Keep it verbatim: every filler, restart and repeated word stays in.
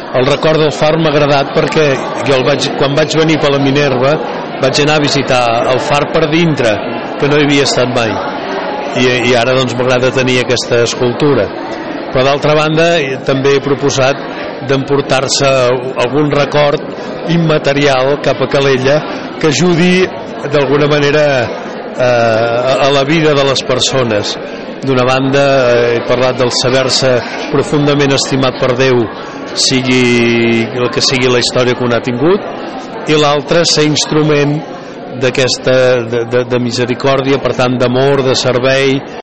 el record del far m'ha agradat perquè jo el vaig, quan vaig venir per la Minerva vaig anar a visitar el far per dintre, que no hi havia estat mai, i, i ara doncs m'agrada tenir aquesta escultura. Però d'altra banda també he proposat d'emportar-se algun record immaterial cap a Calella que ajudi d'alguna manera eh, a la vida de les persones. D'una banda he parlat del saber-se profundament estimat per Déu, sigui el que sigui la història que un ha tingut, i l'altre ser instrument d'aquesta de, de, de misericòrdia, per tant d'amor, de servei.